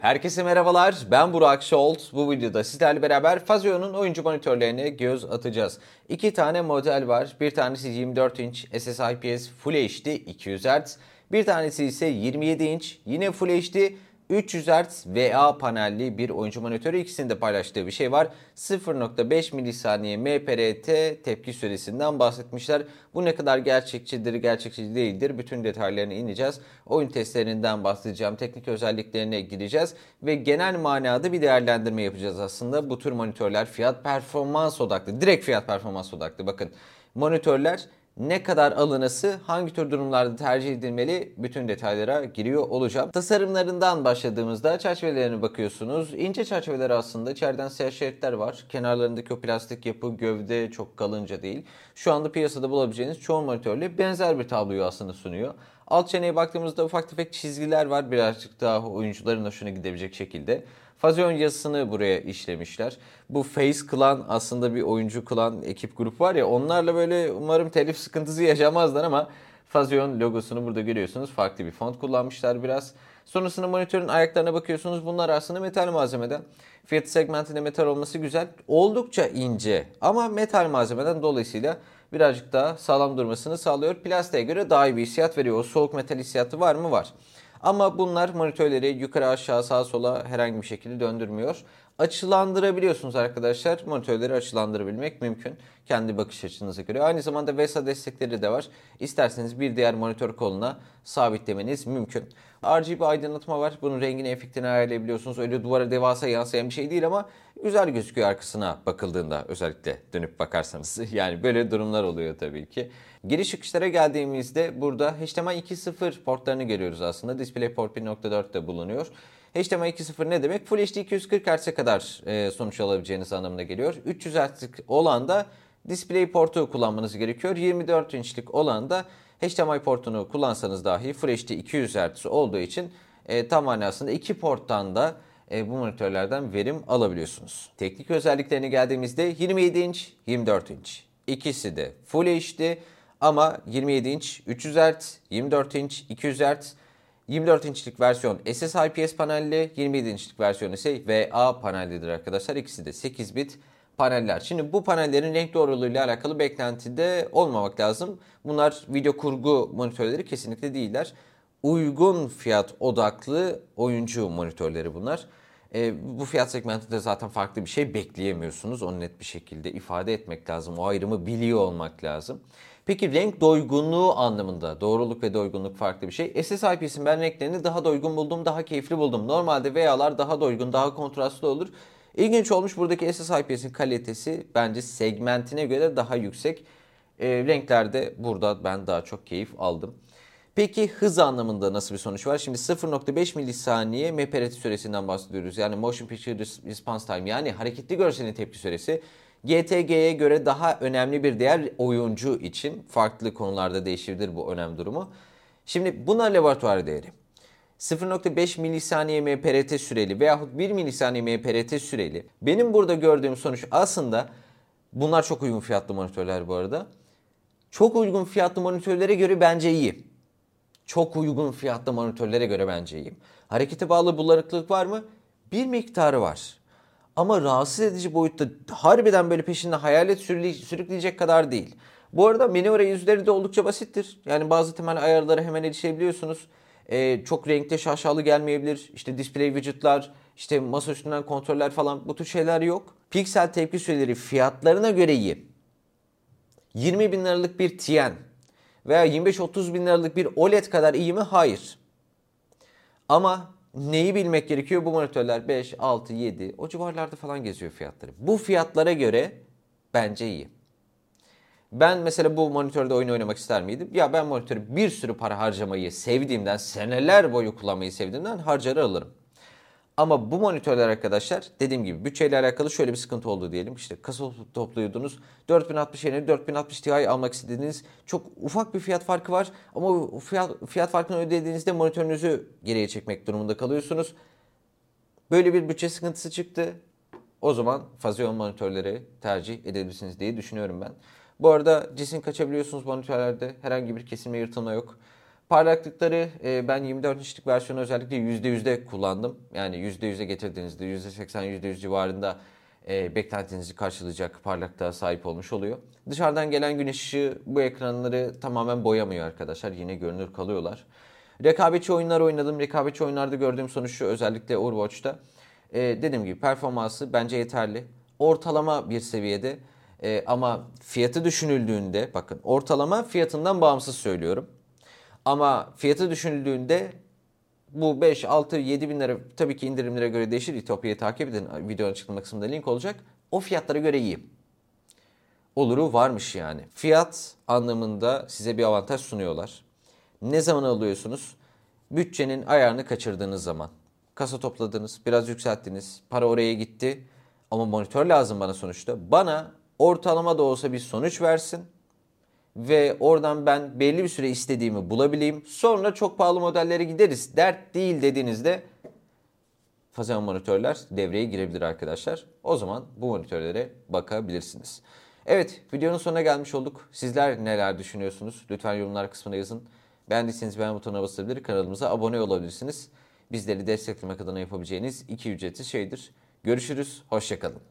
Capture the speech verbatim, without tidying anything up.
Herkese merhabalar, ben Burak Şolt. Bu videoda sizlerle beraber Fazio'nun oyuncu monitörlerine göz atacağız. İki tane model var. Bir tanesi yirmi dört inç S S I P S Full H D iki yüz hertz. Bir tanesi ise yirmi yedi inç yine Full H D üç yüz hertz V A panelli bir oyuncu monitörü. İkisinin de paylaştığı bir şey var. sıfır nokta beş milisaniye M P R T tepki süresinden bahsetmişler. Bu ne kadar gerçekçidir, gerçekçi değildir. Bütün detaylarına ineceğiz. Oyun testlerinden bahsedeceğim. Teknik özelliklerine gireceğiz. Ve genel manada bir değerlendirme yapacağız aslında. Bu tür monitörler fiyat performans odaklı. Direkt fiyat performans odaklı. Bakın monitörler ne kadar alınası, hangi tür durumlarda tercih edilmeli, bütün detaylara giriyor olacağım. Tasarımlarından başladığımızda çerçevelerine bakıyorsunuz. İnce çerçeveler aslında. İçeriden siyah şeritler var. Kenarlarındaki o plastik yapı, gövde çok kalınca değil. Şu anda piyasada bulabileceğiniz çoğu monitörle benzer bir tabloyu aslında sunuyor. Alt çeneye baktığımızda ufak tefek çizgiler var. Birazcık daha oyuncuların hoşuna gidebilecek şekilde. Fazion yazısını buraya işlemişler. Bu Face Clan aslında bir oyuncu klan ekip grup var ya, onlarla böyle umarım telif sıkıntısı yaşamazlar ama Fazion logosunu burada görüyorsunuz. Farklı bir font kullanmışlar biraz. Sonrasında monitörün ayaklarına bakıyorsunuz. Bunlar aslında metal malzemeden. Fiyat segmentinde metal olması güzel. Oldukça ince ama metal malzemeden dolayısıyla birazcık daha sağlam durmasını sağlıyor. Plastiğe göre daha iyi bir hissiyat veriyor. O soğuk metal hissiyatı var mı? Var. Ama bunlar monitörleri yukarı aşağı sağa sola herhangi bir şekilde döndürmüyor. Açılandırabiliyorsunuz arkadaşlar. Monitörleri açılandırabilmek mümkün. Kendi bakış açınıza göre. Aynı zamanda V E S A destekleri de var. İsterseniz bir diğer monitör koluna sabitlemeniz mümkün. R G B aydınlatma var. Bunun rengini, efektini ayarlayabiliyorsunuz. Öyle duvara devasa yansıyan bir şey değil ama güzel gözüküyor arkasına bakıldığında, özellikle dönüp bakarsanız. Yani böyle durumlar oluyor tabii ki. Giriş çıkışlara geldiğimizde burada H D M I iki nokta sıfır portlarını görüyoruz aslında. DisplayPort bir nokta dört de bulunuyor. H D M I iki nokta sıfır ne demek? Full H D iki yüz kırk hertz'e kadar e, sonuç alabileceğiniz anlamına geliyor. üç yüz hertz'lik olan da DisplayPort'u kullanmanız gerekiyor. yirmi dört inçlik olan da H D M I portunu kullansanız dahi Full H D iki yüz hertz olduğu için e, tam manasında iki porttan da e, bu monitörlerden verim alabiliyorsunuz. Teknik özelliklerine geldiğimizde yirmi yedi inç, yirmi dört inç. İkisi de Full H D ama yirmi yedi inç üç yüz hertz, yirmi dört inç iki yüz hertz. yirmi dört inçlik versiyon S S I P S panelli, yirmi yedi inçlik versiyon ise V A panellidir arkadaşlar. İkisi de sekiz bit paneller. Şimdi bu panellerin renk doğruluğuyla alakalı beklentide olmamak lazım. Bunlar video kurgu monitörleri kesinlikle değiller. Uygun fiyat odaklı oyuncu monitörleri bunlar. E, bu fiyat segmentinde zaten farklı bir şey bekleyemiyorsunuz. Onu net bir şekilde ifade etmek lazım. O ayrımı biliyor olmak lazım. Peki renk doygunluğu anlamında, doğruluk ve doygunluk farklı bir şey. S S I P S'in ben renklerini daha doygun buldum, daha keyifli buldum. Normalde V A'lar daha doygun, daha kontrastlı olur. İlginç olmuş, buradaki S S I P S'in kalitesi bence segmentine göre daha yüksek. E, renklerde burada ben daha çok keyif aldım. Peki hız anlamında nasıl bir sonuç var? Şimdi sıfır nokta beş milisaniye M P R T süresinden bahsediyoruz. Yani Motion Picture Response Time, yani hareketli görselin tepki süresi. G T G'ye göre daha önemli bir değer oyuncu için. Farklı konularda değişebilir bu önem durumu. Şimdi buna laboratuvar değeri. sıfır nokta beş milisaniye M P R T süreli veyahut bir milisaniye M P R T süreli. Benim burada gördüğüm sonuç aslında, bunlar çok uygun fiyatlı monitörler bu arada. Çok uygun fiyatlı monitörlere göre bence iyi. Çok uygun fiyatlı monitörlere göre bence iyiyim. Harekete bağlı bulanıklık var mı? Bir miktarı var. Ama rahatsız edici boyutta, harbiden böyle peşinde hayalet sürükleyecek kadar değil. Bu arada menü arayüzleri de oldukça basittir. Yani bazı temel ayarlara hemen erişebiliyorsunuz. Ee, çok renkli şaşalı gelmeyebilir. İşte display widget'lar, işte masa üstünden kontroller falan, bu tür şeyler yok. Piksel tepki süreleri fiyatlarına göre iyi. yirmi bin liralık bir T N veya yirmi beş otuz bin liralık bir O L E D kadar iyi mi? Hayır. Ama neyi bilmek gerekiyor? Bu monitörler beş, altı, yedi o civarlarda falan geziyor fiyatları. Bu fiyatlara göre bence iyi. Ben mesela bu monitörde oyun oynamak ister miydim? Ya ben monitörü bir sürü para harcamayı sevdiğimden, seneler boyu kullanmayı sevdiğimden harcar alırım. Ama bu monitörler arkadaşlar, dediğim gibi bütçeyle alakalı şöyle bir sıkıntı oldu diyelim. İşte kasa topluyordunuz. dört bin altmış yerine dört bin altmış Ti almak istediğiniz çok ufak bir fiyat farkı var. Ama o fiyat, fiyat farkını ödediğinizde monitörünüzü geriye çekmek durumunda kalıyorsunuz. Böyle bir bütçe sıkıntısı çıktı. O zaman Fazion monitörleri tercih edebilirsiniz diye düşünüyorum ben. Bu arada cisim kaçabiliyorsunuz monitörlerde. Herhangi bir kesilme, yırtılma yok. Parlaklıkları e, ben yirmi dört inçlik versiyonu özellikle yüzde yüzde kullandım. Yani yüzde yüze getirdiğinizde yüzde seksen yüzde yüz civarında e, beklentinizi karşılayacak parlaklığa sahip olmuş oluyor. Dışarıdan gelen güneş ışığı bu ekranları tamamen boyamıyor arkadaşlar. Yine görünür kalıyorlar. Rekabetçi oyunlar oynadım. Rekabetçi oyunlarda gördüğüm sonuç şu, özellikle Overwatch'ta. E, dediğim gibi performansı bence yeterli. Ortalama bir seviyede. E, ama fiyatı düşünüldüğünde, bakın ortalama fiyatından bağımsız söylüyorum. Ama fiyatı düşünüldüğünde bu beş, altı, yedi bin lira, tabii ki indirimlere göre değişir. İtopya'yı takip edin. Videonun açıklama kısmında link olacak. O fiyatlara göre iyi. Oluru varmış yani. Fiyat anlamında size bir avantaj sunuyorlar. Ne zaman alıyorsunuz? Bütçenin ayarını kaçırdığınız zaman. Kasa topladınız, biraz yükselttiniz, para oraya gitti. Ama monitör lazım bana sonuçta. Bana ortalama da olsa bir sonuç versin. Ve oradan ben belli bir süre istediğimi bulabileyim. Sonra çok pahalı modellere gideriz. Dert değil dediğinizde Fazeon monitörler devreye girebilir arkadaşlar. O zaman bu monitörlere bakabilirsiniz. Evet, videonun sonuna gelmiş olduk. Sizler neler düşünüyorsunuz? Lütfen yorumlar kısmına yazın. Beğendiyseniz beğen butonuna basabilir, kanalımıza abone olabilirsiniz. Bizleri desteklemek adına yapabileceğiniz iki ücretsiz şeydir. Görüşürüz, hoşça kalın.